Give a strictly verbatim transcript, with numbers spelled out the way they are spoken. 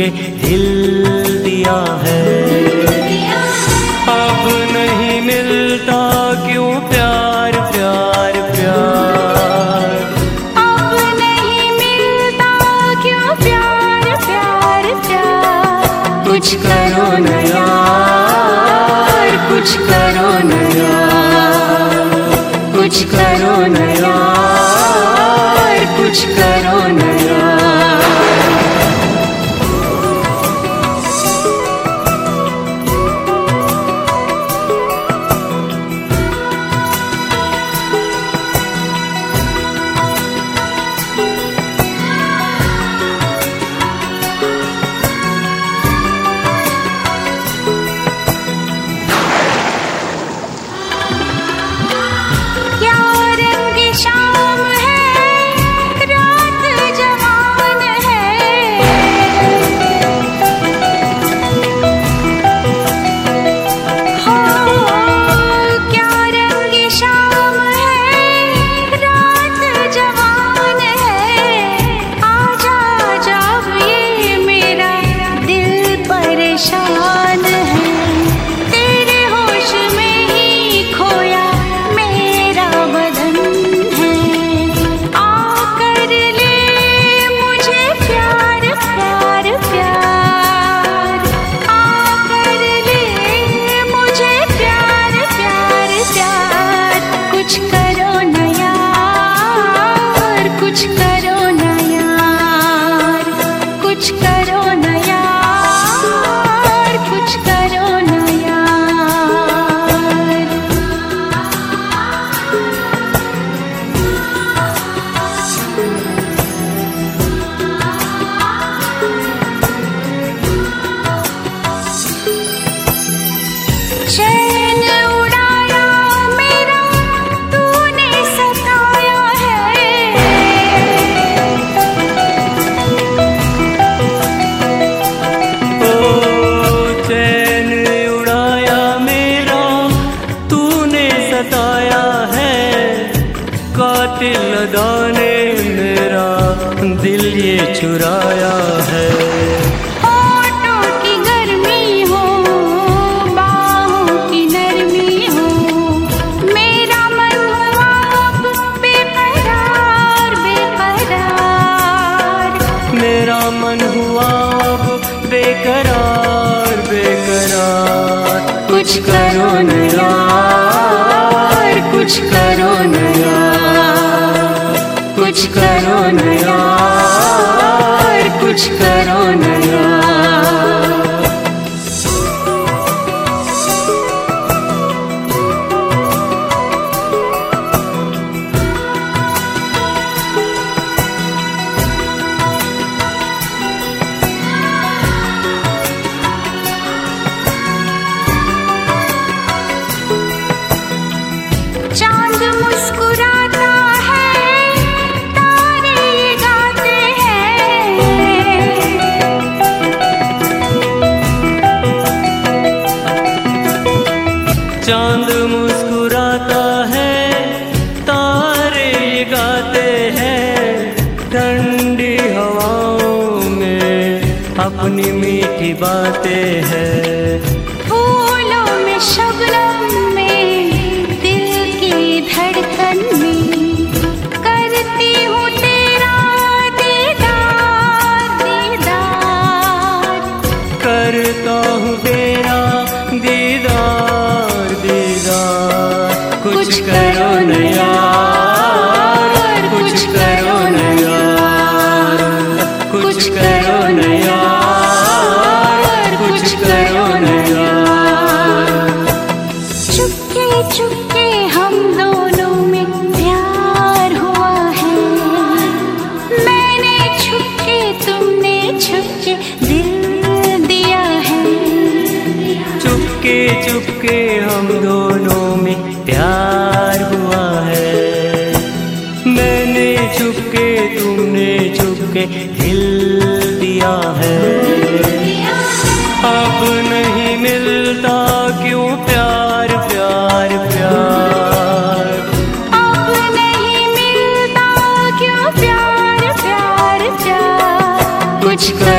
के दिल दिया है। अब नहीं मिलता क्यों प्यार प्यार प्यार, अब नहीं मिलता क्यों प्यार प्यार प्यार। कुछ करो न यार, कुछ करो न यार, कुछ करो न यार, कुछ करो न यार। चैन उड़ाया मेरा तूने सताया है, ओ चैन उड़ाया मेरा तूने सताया है। कातिल अदा ने मेरा दिल ये चुराया है। मेरा मन हुआ अब बेकरार बेकरार। कुछ करो न यार, कुछ करो न यार, कुछ करो न यार, कुछ करो न यार। चांद मुस्कुराता है, तारे ये गाते हैं। चांद मुस्कुराता है, तारे ये गाते हैं। ठंडी हवाओं में अपनी मीठी बातें हैं। फूलों में शबनम में दिल की धड़कन में करती हूँ तेरा दीदार दीदार। करता हूँ तेरा दीदार दीदार। कुछ करो न यार, कुछ करो न यार, कुछ करो न यार, कुछ करो न यार। चुपके चुपके हम दोनों में प्यार हुआ है। मैंने छुपके तुमने छुपके दिल दिया है। चुपके चुपके हम दोनों में प्यार हुआ है। मैंने छुपके तुमने छुपके दिल दिया है। अब नहीं मिलता क्यों प्यार प्यार प्यार, अब नहीं मिलता क्यों प्यार प्यार प्यार। कुछ कर